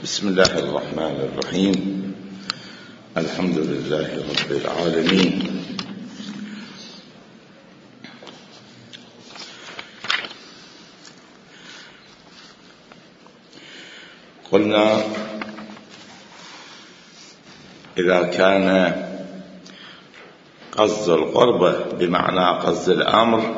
بسم الله الرحمن الرحيم. الحمد لله رب العالمين. قلنا إذا كان قصد القربة بمعنى قصد الأمر،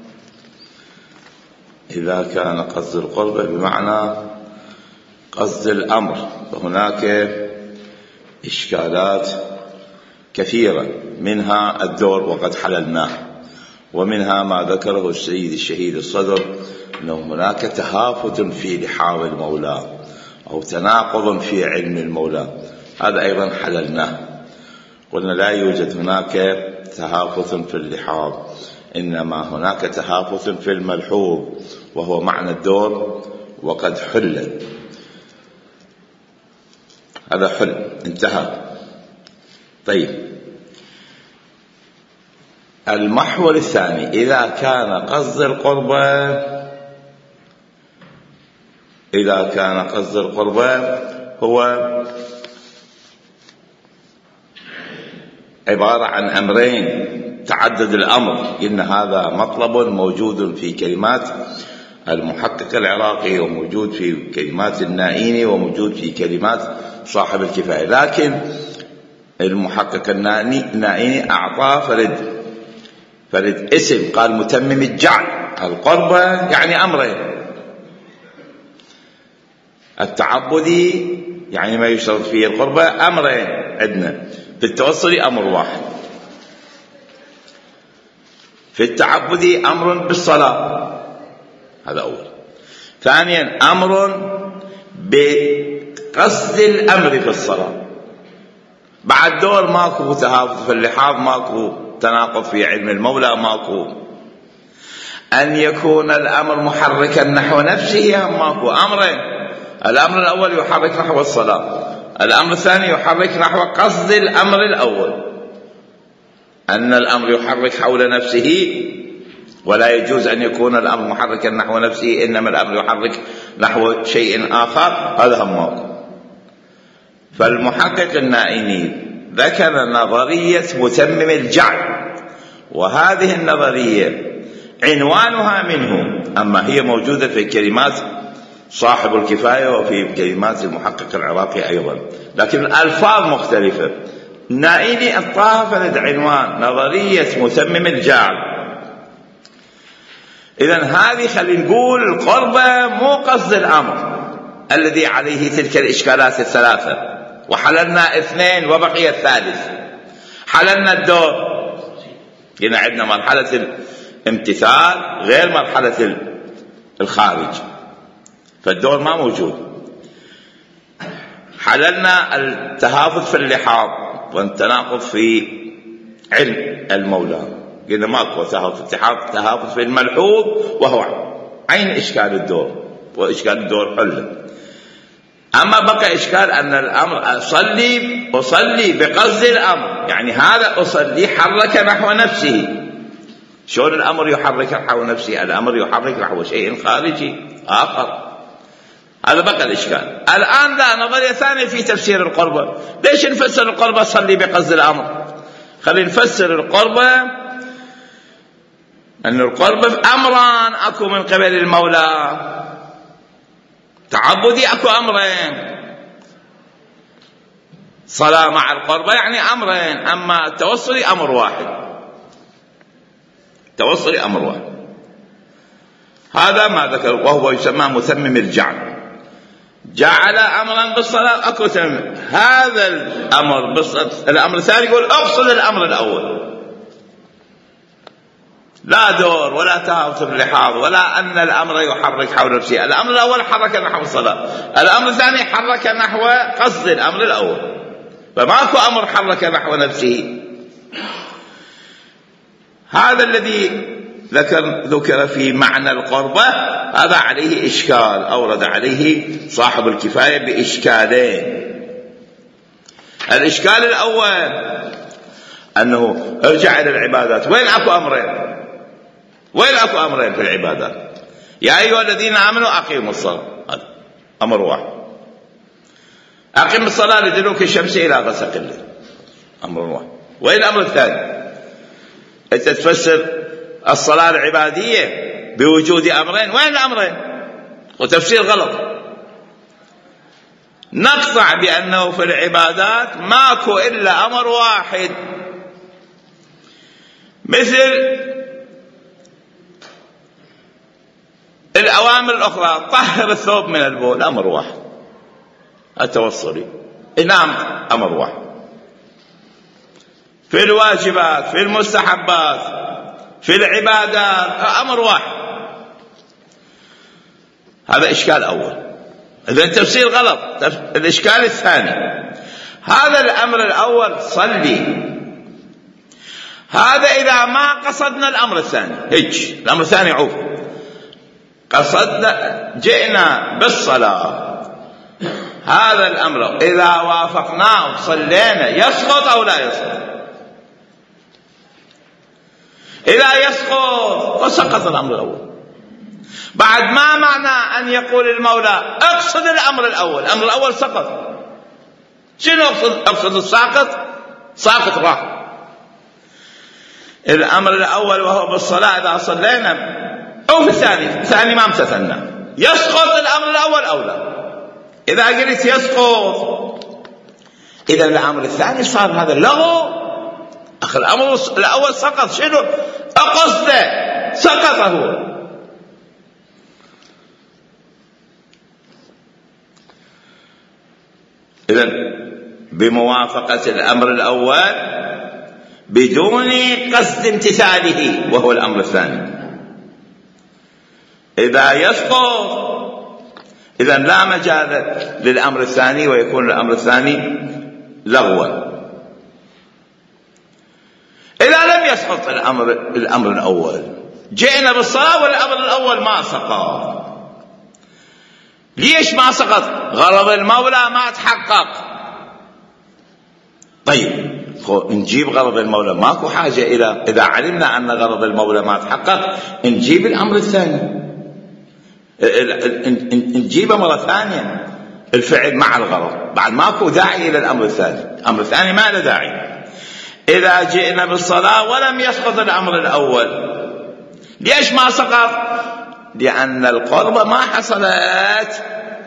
إذا كان قصد القربة بمعنى قصد الأمر فهناك إشكالات كثيرة، منها الدور وقد حللناه، ومنها ما ذكره السيد الشهيد الصدر أنه هناك تهافت في لحاظ المولى أو تناقض في علم المولى، هذا أيضا حللناه. قلنا لا يوجد هناك تهافت في اللحاظ، إنما هناك تهافت في الملحوظ وهو معنى الدور وقد حل، هذا حل انتهى. طيب، المحور الثاني إذا كان قصد القربة هو عبارة عن أمرين، تعدد الأمر، إن هذا مطلب موجود في كلمات المحقق العراقي وموجود في كلمات النائيني وموجود في كلمات صاحب الكفاية، لكن المحقق النائيني أعطاه فرد اسم، قال متمم الجعل. القربة يعني أمرين، التعبدي يعني ما يشترط فيه القربة أمرين عندنا، في التوصل أمر واحد، في التعبدي أمر بالصلاة، هذا أول. ثانيا أمر بقصد الأمر في الصلاة. بعد دور ماكو تهافت في اللحاظ، ماكو تناقض في علم المولى، ماكو أن يكون الأمر محركا نحو نفسه، ماكو أمرين، الأمر الأول يحرك نحو الصلاة، الأمر الثاني يحرك نحو قصد الأمر الأول، أن الأمر يحرك حول نفسه، ولا يجوز أن يكون الأمر محركا نحو نفسه، إنما الأمر يحرك نحو شيء آخر، هذا هم. فالمحقق النائيني ذكر نظرية متمم الجعل، وهذه النظرية عنوانها منه، أما هي موجودة في كلمات صاحب الكفاية وفي كلمات المحقق العراقي أيضا، لكن الألفاظ مختلفة. النائيني أعطاها فرد عنوان نظرية متمم الجعل. إذن هذه خلينا نقول القربة مو قصد الأمر الذي عليه تلك الإشكالات الثلاثة، وحللنا اثنين وبقي الثالث. حللنا الدور، هنا عندنا مرحلة الامتثال غير مرحلة الخارج، فالدور ما موجود. حللنا التهافت في اللحاظ والتناقض في علم المولى، قلنا ماكو تهافت في الملحوظ وهو عين إشكال الدور، وإشكال الدور حل. أما بقى إشكال أن الأمر أصلي بقصد الأمر، يعني هذا أصلي حرك نحو نفسه. شلون الأمر يحرك نحو نفسه؟ الأمر يحرك نحو شيء خارجي آخر، هذا بقى الإشكال. الآن لا، نظرية ثانية في تفسير القربة. ليش نفسر القربة صلي بقصد الأمر؟ خلينا نفسر القربة أن القربة أمران أكو من قبل المولى، تعبدي أكو أمرين، صلاة مع القربة يعني أمرين، أما التوصلي أمر واحد، توصلي أمر واحد. هذا ما ذكر، وهو يسمى متمم الجعل. جعل أمرا بالصلاة أكو تمم، هذا الأمر بالصلاة. الأمر الثاني يقول أقصد الأمر الأول، لا دور ولا تهافت باللحاظ ولا أن الأمر يحرك حول نفسه. الأمر الأول حرك نحو الصلاة، الأمر الثاني حرك نحو قصد الأمر الأول، فماكو أمر حرك نحو نفسه. هذا الذي ذكر في معنى القربة، هذا عليه إشكال، أورد عليه صاحب الكفاية بإشكالين. الإشكال الأول أنه ارجع إلى العبادات، وين أكو أمرين؟ وين أكو أمرين في العبادات؟ يا أيها الذين آمنوا أقيموا الصلاة، هذا أمر واحد. أقم الصلاة لدلوك الشمس إلى غسق الليل، أمر واحد. وإيه الأمر الثاني؟ أنت تفسر الصلاة العبادية بوجود أمرين، وين الأمرين؟ وتفسير غلط. نقطع بأنه في العبادات ماكو إلا أمر واحد، مثل الأوامر الأخرى، طهر الثوب من البول أمر واحد، التوصلي إنام أمر واحد. في الواجبات، في المستحبات، في العبادات أمر واحد. هذا إشكال أول، إذن تفسير غلط. الإشكال الثاني، هذا الأمر الأول صلي، هذا إذا ما قصدنا الأمر الثاني. الأمر الثاني عوف، قصدنا جئنا بالصلاة، هذا الأمر إذا وافقناه صلينا يسقط أو لا يسقط؟ إذا يسقط فسقط الأمر الأول. بعد ما معنى أن يقول المولى اقصد الأمر الأول، الأمر الأول سقط. شنو أقصد الساقط؟ ساقط راح. الأمر الأول وهو بالصلاة إذا صلينا، أو في الثاني ما امتثلنا، يسقط الأمر الأول أو لا؟ إذا قلت يسقط، إذا الأمر الثاني صار هذا لغو. أخي الأمر الأول سقط، شنو أقصده؟ سقط هو. إذن بموافقة الأمر الأول بدون قصد امتثاله وهو الأمر الثاني. إذا يسقط إذن لا مجال للأمر الثاني ويكون الأمر الثاني لغوا. إذا لم يسقط الأمر الأول، جئنا بالصلاة والأمر الأول ما سقط. ليش ما سقط؟ غرض المولى ما تحقق. طيب نجيب غرض المولى، ماكو حاجة إلى، إذا علمنا أن غرض المولى ما تحقق نجيب الأمر الثاني، نجيبه مرة ثانية الفعل مع الغرض، بعد ماكو داعي إلى الأمر الثاني. الأمر الثاني ما له داعي. إذا جئنا بالصلاة ولم يسقط الأمر الأول، ليش ما سقط؟ لأن القربة ما حصلت،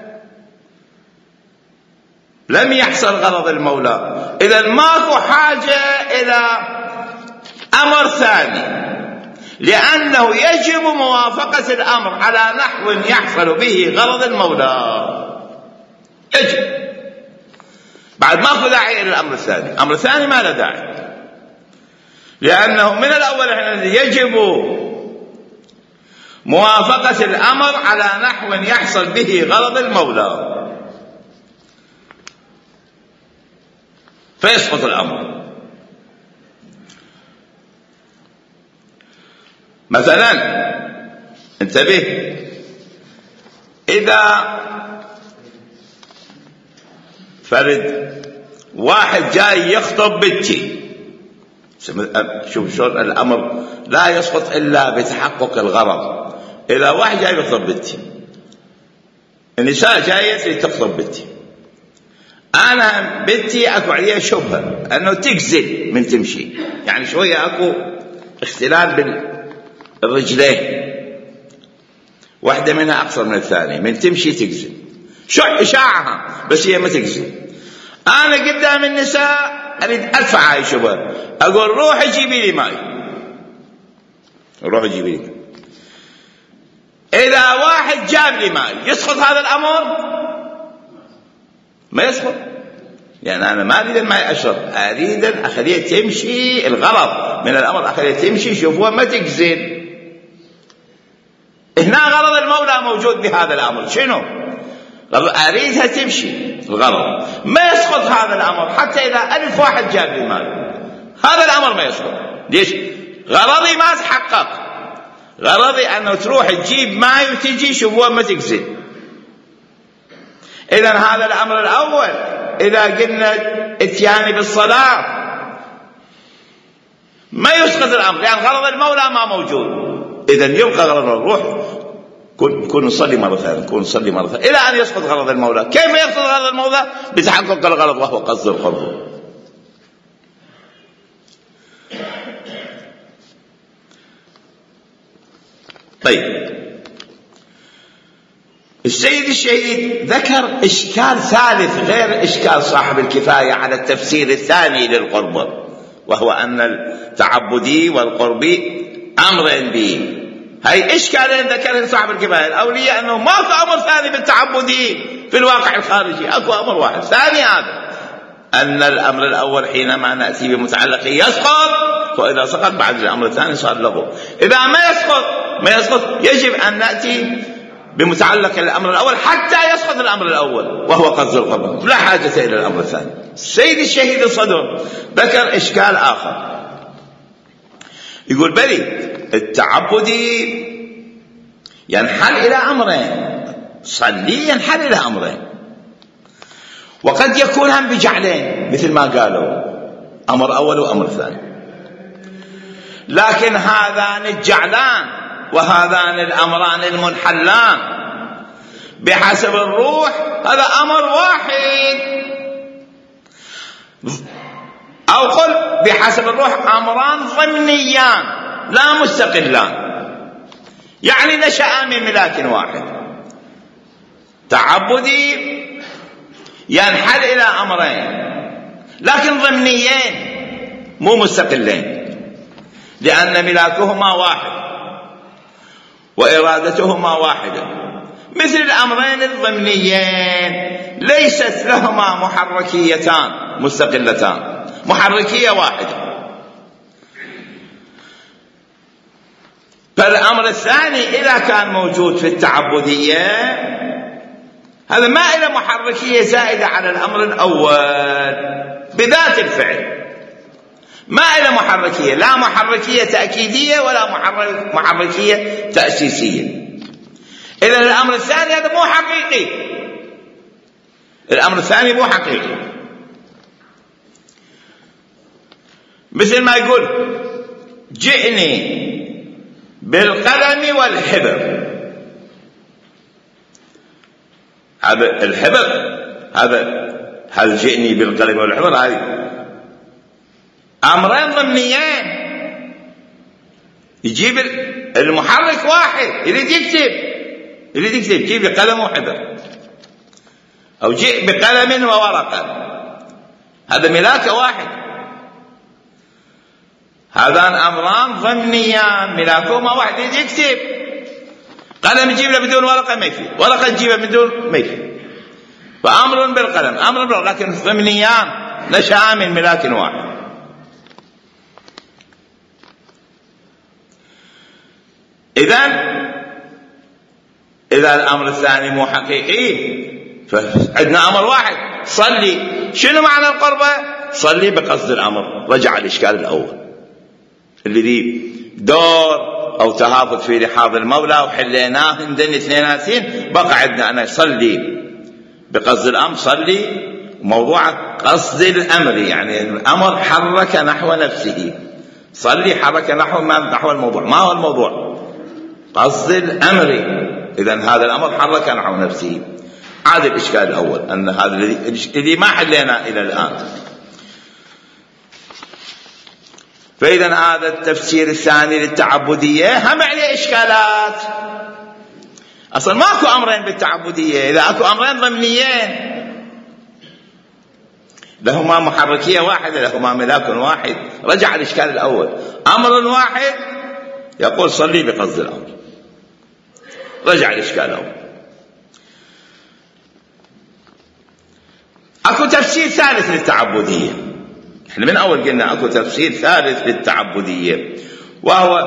لم يحصل غرض المولى. إذن ماكو حاجة إلى أمر ثاني، لأنه يجب موافقة الأمر على نحو يحصل به غرض المولى. يجب، بعد ماكو داعي إلى الأمر الثاني. الأمر الثاني ما له داعي، لأنه من الأول يجب موافقة الأمر على نحو يحصل به غرض المولى، فيسقط الأمر. مثلا انتبه، إذا فرد واحد جاي يخطب بنتي، شوف شلون الأمر لا يسقط إلا بتحقق الغرض. إذا واحد جاي يخطب بنتي، النساء جاية تخطب بنتي، أنا بنتي أكو عليها شبهة أنه تكزل من تمشي، يعني شوية أكو اختلال بالرجلين، واحدة منها أقصر من الثانية، من تمشي تكزل، شو إشاعها بس هي ما تكزل. أنا قدام النساء أريد أدفع هاي الشبهة، أقول روحي جيبي لي ماي، روحي جيبي لي ماي. إذا واحد جاب لي ماي يسقط هذا الأمر؟ ما يسقط، يعني أنا ما أريد الماء أشرب، أريد أن أخليها تمشي. الغرض من الأمر أخليها تمشي، شوفوها ما تكزل. هنا غرض المولى موجود بهذا الأمر، شنو؟ أريدها تمشي، الغرض ما يسقط هذا الأمر حتى إذا 1000 واحد جاب لي ماء، هذا الأمر ما يسقط. ليش؟ غرضي ما تحقق، غرضي أنه تروح تجيب ماء وتجي شوفوها ما تكزل. إذن هذا الأمر الأول. إذا قلنا اتياني بالصلاة ما يسقط الأمر، لأن غرض المولى ما موجود. إذن يبقى غرض الروح كن نصلي مرة ثانية، كن نصلي مرة ثانية، إلى أن يسقط غرض المولى. كيف يسقط غرض المولى؟ بتحقق الغرض وهو قصد القرب. طيب، السيد الشهيد ذكر إشكال ثالث غير إشكال صاحب الكفاية على التفسير الثاني للقرب، وهو أن التعبدي والقربي أمرين به. هاي إشكالين ذكرهم صاحب الكفاية الأولية، أنه ما في أمر ثاني بالتعبدي في الواقع الخارجي، أكو أمر واحد. ثاني هذا أن الأمر الأول حينما نأتي بمتعلق يسقط، وإذا سقط بعد الأمر الثاني صار له. إذا ما يسقط يجب أن نأتي بمتعلق الأمر الأول حتى يسقط الأمر الأول وهو قصد القرب، لا حاجة إلى الأمر الثاني. السيد الشهيد الصدر ذكر إشكال آخر، يقول بلي التعبدي ينحل إلى أمرين، صلي ينحل إلى أمرين، وقد يكون هم بجعلين مثل ما قالوا، أمر أول وأمر ثاني. لكن هذان الجعلان وهذان الأمران المنحلان بحسب الروح هذا أمر واحد، أو قل بحسب الروح أمران ضمنيان لا مستقلان، يعني نشأ من ملاك واحد. تعبدي ينحل إلى أمرين لكن ضمنيين مو مستقلين، لأن ملاكهما واحد وإرادتهما واحدة، مثل الأمرين الضمنيين ليست لهما محركيتان مستقلتان، محركية واحدة. فالأمر الثاني إذا كان موجود في التعبدية هذا ما إلى محركية زائدة على الأمر الأول بذات الفعل، ما إلى محركية، لا محركية تأكيدية ولا محركية تأسيسية. إذن الأمر الثاني هذا مو حقيقي، الأمر الثاني مو حقيقي. مثل ما يقول جئني بالقلم والحبر، هذا الحبر هذا جئني بالقلم والحبر، هذه أمرين ضمنيين، يجيب المحرك واحد، يريد يكتب جيب بقلم وحبر، أو جئ بقلم وورقة، هذا ملاك واحد. هذان أمران ضمنيان ملاكهما واحد، يريد يكتب، قلم يجيب له بدون ورقة ما يفيد، ورقة تجيبه بدون ما يفيد. فأمر بالقلم أمر بالورقة، لكن ضمنيان نشأ من ملاك واحد. إذا الأمر الثاني مو حقيقي فعندنا أمر واحد، صلي. شنو معنى القربة؟ صلي بقصد الأمر. رجع الإشكال الأول اللي دي دور أو تهافت في لحاظ المولى وحليناه هندن اثنيناتين، بقى عندنا أنا صلي بقصد الأمر. صلي موضوع قصد الأمر، يعني الأمر حرك نحو نفسه، صلي حرك نحو الموضوع. ما هو الموضوع؟ قصد الأمر. إذن هذا الأمر حرك نحو نفسه. عاد الإشكال الأول أن هذا الذي ما حلينا إلى الآن. فإذن هذا التفسير الثاني للتعبدية هم عليه إشكالات. أصلا ماكو أمرين بالتعبدية، إذا أكو أمرين ضمنيين لهما محركية واحدة، لهما ملاك واحد. رجع الإشكال الأول، أمر واحد يقول صلي بقصد الأمر. رجع الإشكال الأول. أكو تفسير ثالث للتعبدية. احنا من أول قلنا أكو تفسير ثالث للتعبدية، وهو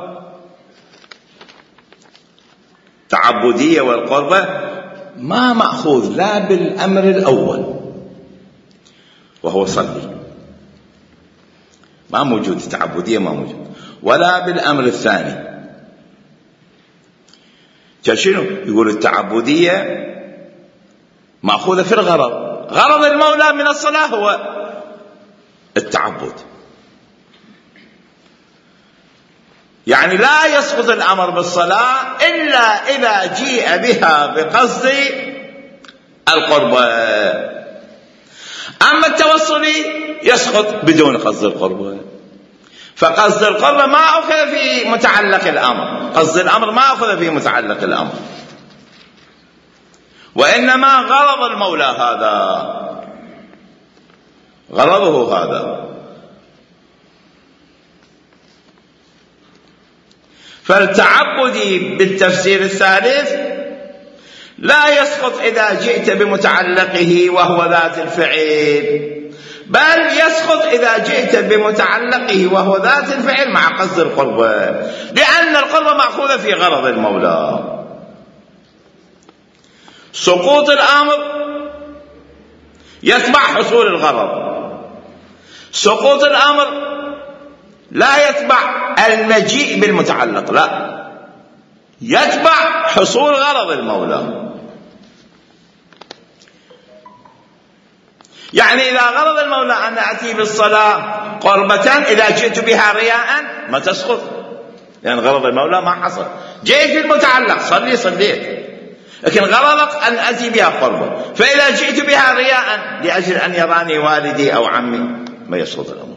تعبدية والقربة ما مأخوذ لا بالأمر الأول وهو صلي، ما موجود التعبدية، ما موجود، ولا بالأمر الثاني. شنو يقول؟ التعبدية مأخوذة في الغرض، غرض المولى من الصلاة هو التعبد. يعني لا يسقط الأمر بالصلاة إلا إذا جيء بها بقصد القربة. أما التوصلي يسقط بدون قصد القربة. فقصد القربة ما أخذ في متعلق الأمر، قصد الأمر ما أخذ في متعلق الأمر، وإنما غرض المولى هذا، غرضه هذا. فالتعبدي بالتفسير الثالث لا يسقط إذا جئت بمتعلقه وهو ذات الفعل، بل يسقط إذا جئت بمتعلقه وهو ذات الفعل مع قصد القربة، لأن القربة مأخوذة في غرض المولى. سقوط الأمر يتبع حصول الغرض، سقوط الأمر لا يتبع المجيء بالمتعلق، لا، يتبع حصول غرض المولى. يعني إذا غرض المولى أن أتي بالصلاة قربة، إذا جئت بها رياء ما تسقط، لأن غرض المولى ما حصل. جئت بالمتعلق صليت، لكن غرضك أن أتي بها قربة، فإذا جئت بها رياء لأجل أن يراني والدي أو عمي ما يسقط الأمر.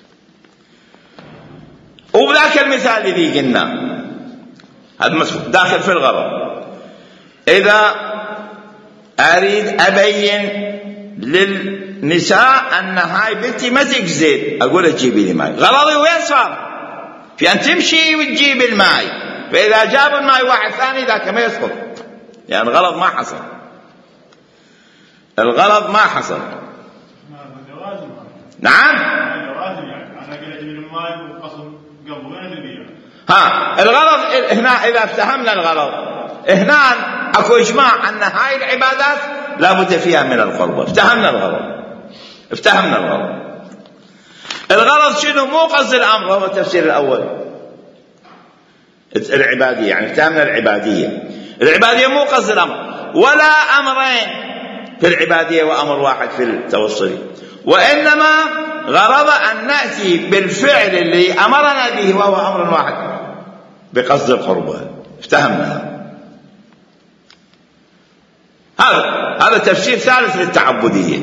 وذاك المثال الذي قلنا هذا داخل في الغرض. إذا أريد أبين للنساء أن هاي بنتي ما تجزي، أقول تجيبي لي ماء، غرضي وين صار؟ في أن تمشي وتجيب الماء، فإذا جاب الماء واحد ثاني ذاك ما يسقط، يعني الغرض ما حصل، الغرض ما حصل. نعم. الغرض هنا إذا افتهمنا الغرض، هنا أكو إجماع أن هاي العبادات لا بد فيها من القربة. افتهمنا الغرض. الغرض شنو؟ مو قصد الأمر، وهو التفسير الأول العبادية، يعني افتهمنا العبادية مو قصد الأمر، ولا أمرين في العبادية وأمر واحد في التوصل، وإنما غرض أن نأتي بالفعل اللي أمرنا به وهو أمر واحد بقصد القربة. افتهمنا هذا تفسير ثالث للتعبدية،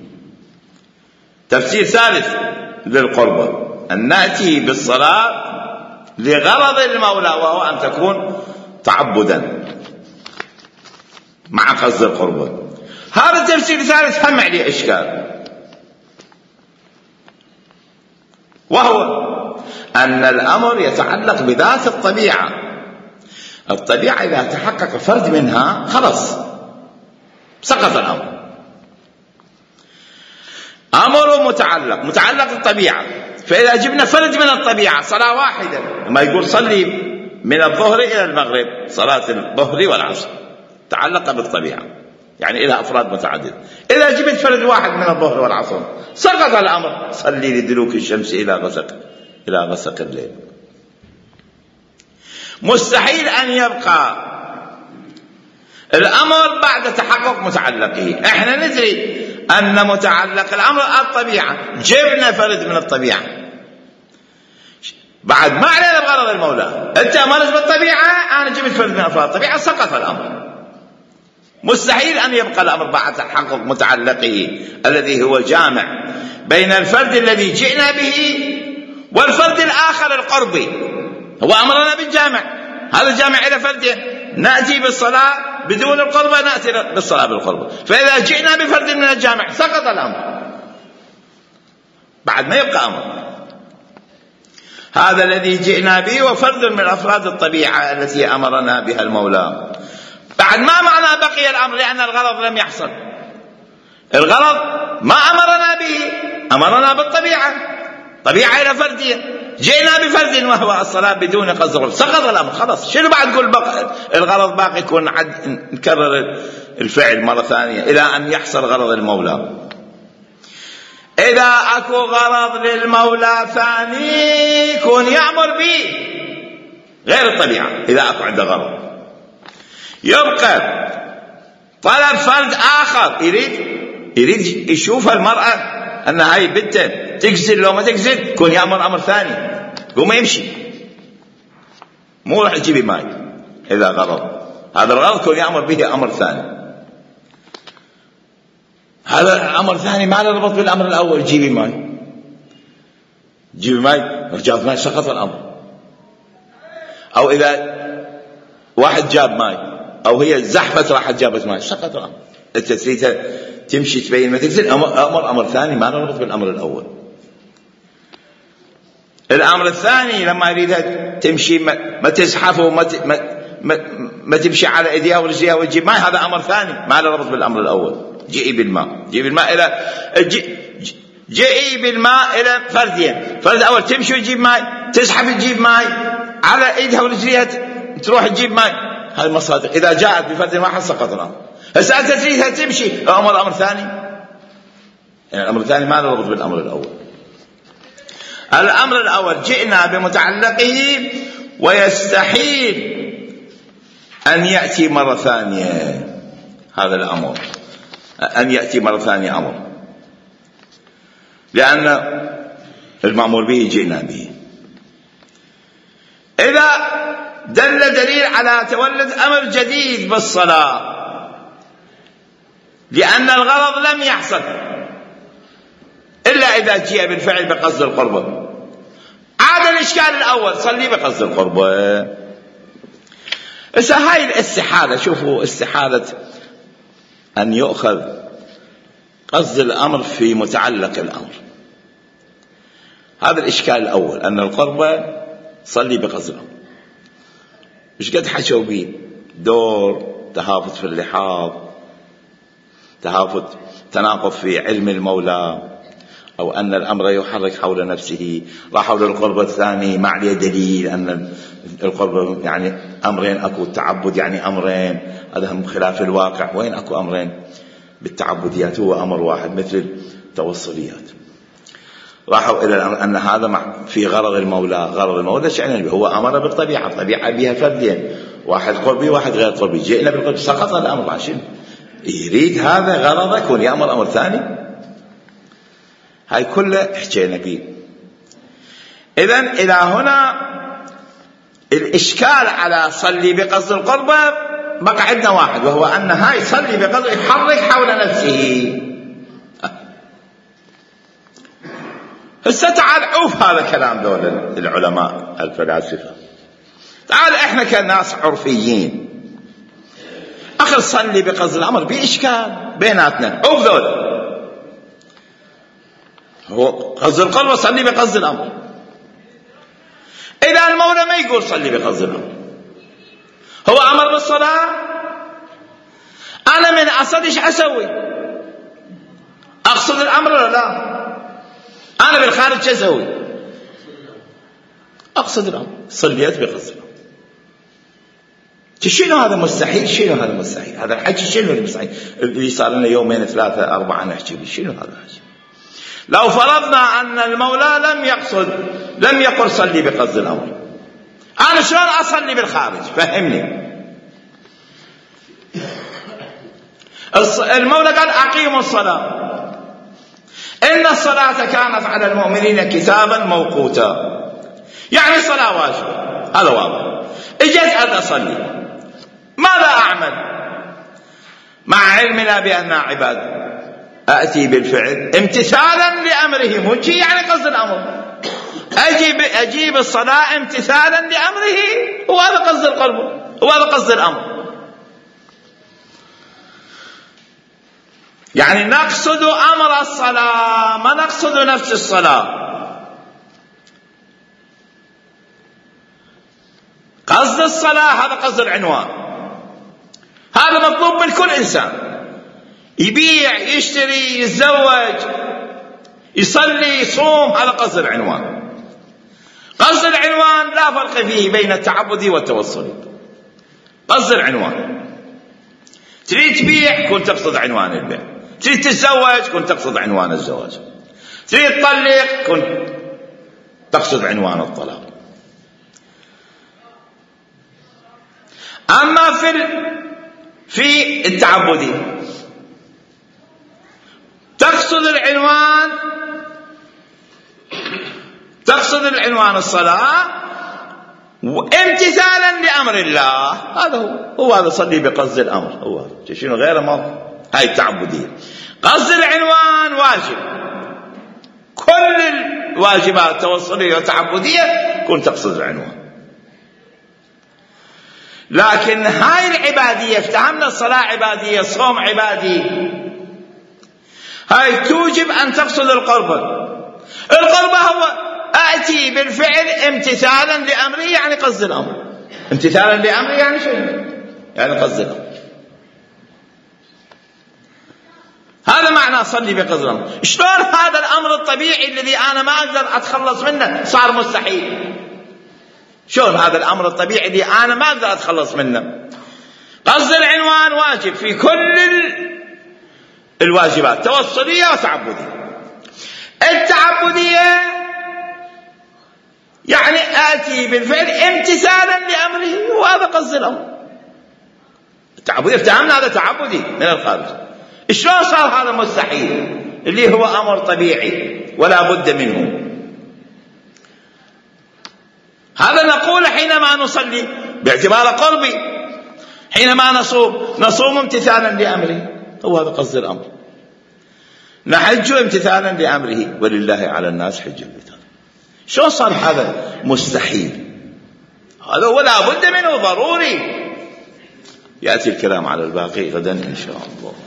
تفسير ثالث للقربة، أن نأتي بالصلاة لغرض المولى وهو أن تكون تعبدا مع قصد القربة. هذا التفسير الثالث هم عليه إشكال، وهو أن الأمر يتعلق بذات الطبيعة. الطبيعة إذا تحقق فرد منها خلص سقط الأمر. أمر متعلق الطبيعة، فإذا جبنا فرد من الطبيعة صلاة واحدة، ما يقول صلي من الظهر إلى المغرب، صلاة الظهر والعصر تعلق بالطبيعة، يعني إلى أفراد متعددة. إذا جبت فرد واحد من الظهر والعصر سقط الأمر، صلي لدلوك الشمس إلى غسق الليل. مستحيل أن يبقى الأمر بعد تحقق متعلقه. احنا ندري أن متعلق الأمر الطبيعة، جبنا فرد من الطبيعة، بعد ما علينا بغرض المولى. أنت أمرت بالطبيعة، أنا جبت فرد من أفراد الطبيعة، سقط الأمر. مستحيل أن يبقى الأمر بعد تحقق متعلقه الذي هو جامع بين الفرد الذي جئنا به والفرد الآخر القربي. هو أمرنا بالجامع، هذا الجامع إلى فرد، نأتي بالصلاة بدون القربة، نأتي بالصلاة بالقربة. فإذا جئنا بفرد من الجامع سقط الأمر، بعد ما يبقى أمر. هذا الذي جئنا به وفرد من أفراد الطبيعة التي أمرنا بها المولى. بعد ما معنى بقي الأمر، لأن الغرض لم يحصل. الغرض ما أمرنا به، أمرنا بالطبيعة، طبيعة إلى فردية، جئنا بفرد وهو الصلاة بدون قصد، سقط الأمر خلاص. شنو بعد نقول الغرض باقي؟ يكون نكرر الفعل مرة ثانية إلى أن يحصل غرض المولى. إذا أكو غرض للمولى ثاني يكون يأمر به غير الطبيعة. إذا أكو عنده غرض يبقى طلب فرد آخر، يريد يشوف المرأة أن هاي بنته تجزل لو ما تجزل، يكون يأمر أمر ثاني، هو ما يمشي. مو راح تجيبي ماي إذا غرض، هذا الغرض كون يأمر به أمر ثاني، هذا الأمر ثاني ما له ربط بالأمر الأول. جيبي ماي، جيبي ماي، رجعت ماي، سقط الأمر. أو إذا واحد جاب ماي أو هي زحفت راحت جابت ماي، سقط الأمر. أنت تريد تمشي تبين ما تكسر، أمر ثاني ما له ربط بالأمر الأول. الأمر الثاني لما يريدها تمشي ما تزحف ما تمشي على ايديها ورجليها وتجيب ماء، هذا امر ثاني ما له ربط بالامر الاول. جئي بالماء، جئي بالماء الى جئي بالماء الى فردين، فرد اول تمشي وتجيب ماء، تزحف تجيب ماء، على ايدها ورجليها تروح تجيب ماء، هذه مصادر. اذا جاءت بفرد واحد سقط الامر. هسه انت تريدها تمشي، امر ثاني، يعني الامر الثاني ما له ربط بالامر الاول. الامر الاول جئنا بمتعلقه ويستحيل أن يأتي مرة ثانية، هذا الأمر أن يأتي مرة ثانية أمر، لأن المأمور به جئنا به. إذا دل دليل على تولد أمر جديد بالصلاة لأن الغرض لم يحصل إلا إذا جاء بالفعل بقصد القربة، عاد الإشكال الأول صلي بقصد القربة. هاي الاستحالة، شوفوا استحالة أن يؤخذ قصد الأمر في متعلق الأمر، هذا الإشكال الأول، أن القربة صلي بقصد الأمر. مش قد حكوا بيه دور تهافت في اللحاظ، تهافت تناقض في علم المولى، أو أن الأمر يحرك حول نفسه، لا حول القربة الثاني ما عليه دليل أن القربة يعني أمرين، أكو التعبد يعني أمرين، هذا هم خلاف الواقع. وين أكو أمرين بالتعبديات؟ هو أمر واحد مثل التوصليات. راحوا إلى أن هذا في غرض المولى، غرض المولى شأنه هو أمر بالطبيعة، الطبيعة بها فردين، واحد قربي واحد غير قربي، جئنا بالقرب سقط الأمر. عشان يريد هذا غرضك ويأمر أمر ثاني، هاي كله حكينا به. إذن إلى هنا الإشكال على صلي بقصد القربة بقى عندنا واحد، وهو أن هاي صلي بقصد يحرك حول نفسه. هسه تعال عوف هذا كلام دول العلماء الفلاسفة، تعال احنا كناس عرفيين أخي صلي بقصد الأمر بإشكال بيناتنا، عوف دول هو قصد القربة صلي بقصد الأمر. إذا المولى ما يقول صلي بقصد الأمر، هو أمر بالصلاة، أنا من أصل إيش أسوي؟ أقصد الأمر ولا لا؟ أنا بالخارج شو أسوي؟ أقصد الأمر، صليت بقصد الأمر. شنو هذا مستحيل؟ شنو هذا مستحيل؟ هذا الحكي شنو المستحيل اللي صار لنا يومين ثلاثة أربعة نحكي به؟ شنو هذا الحكي؟ لو فرضنا أن المولى لم يقل صلي بقصد الأمر، أنا شلون أصلي بالخارج؟ فهمني. المولى قال أقيموا الصلاة، إن الصلاة كانت على المؤمنين كتابا موقوتا، يعني الصلاة واجبة، هذا واضح. اجيت أصلي، ماذا أعمل؟ مع علمنا بأننا عباد، أأتي بالفعل امتثالا لأمره، مجي يعني قصد الأمر، أجيب الصلاة امتثالا لأمره، وهذا قصد القلب، وهذا قصد الأمر. يعني نقصد أمر الصلاة، ما نقصد نفس الصلاة. قصد الصلاة هذا قصد العنوان، هذا مطلوب من كل إنسان، يبيع يشتري يتزوج يصلي يصوم، هذا قصد العنوان. قصد العنوان لا فرق فيه بين التعبد والتوصل، قصد العنوان. تريد تبيع كنت تقصد عنوان البيع، تريد تتزوج كنت تقصد عنوان الزواج، تريد تطلق كنت تقصد عنوان الطلاق. أما في التعبدي تقصد العنوان الصلاة، امتثالا لأمر الله. هذا هو هذا صلي بقصد الأمر، هو هذا، شنو غيره ما هاي التعبدية. قصد العنوان واجب، كل الواجبات التوصلية والتعبدية كن تقصد العنوان. لكن هاي العبادية، افتهمنا الصلاة عبادية، الصوم عبادي، هاي توجب أن تقصد القربة. القربة هو أأتي بالفعل امتثالا لأمره، يعني قصد الأمر. امتثالا لأمره يعني شيء، يعني قصد الأمر. هذا معنى صلي بقصد الأمر. شلون هذا الأمر الطبيعي الذي أنا ما أقدر أتخلص منه صار مستحيل؟ شلون هذا الأمر الطبيعي الذي أنا ما أقدر أتخلص منه؟ قصد العنوان واجب في كل الواجبات، توصلية وتعبدية. التعبدية يعني آتي بالفعل امتثالا لأمره، وهذا قصد الأمر. التعبدية افتهمنا هذا تعبدي من الخارج. شلون صار هذا مستحيل اللي هو أمر طبيعي ولا بد منه؟ هذا نقول حينما نصلي باعتبار قربي، حينما نصوم امتثالا لأمره، هو هذا قصد الأمر. نحج امتثالا لأمره، ولله على الناس حج البيت. شلون صار هذا مستحيل؟ هذا هو لا بد منه ضروري. يأتي الكلام على الباقي غدا إن شاء الله.